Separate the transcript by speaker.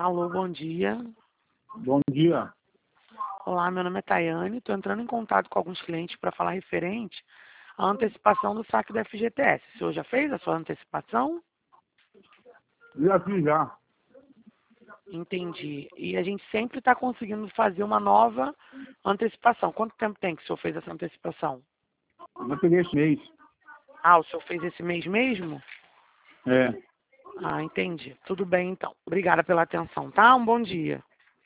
Speaker 1: Alô, bom dia.
Speaker 2: Bom dia.
Speaker 1: Olá, meu nome é Tayane. Estou entrando em contato com alguns clientes para falar referente à antecipação do saque da FGTS. O senhor já fez a sua antecipação?
Speaker 2: Já fiz já.
Speaker 1: Entendi. E a gente sempre está conseguindo fazer uma nova antecipação. Quanto tempo tem que o senhor fez essa antecipação?
Speaker 2: Eu peguei esse mês.
Speaker 1: Ah, o senhor fez esse mês mesmo?
Speaker 2: É.
Speaker 1: Ah, entendi. Tudo bem, então. Obrigada pela atenção, tá? Um bom dia.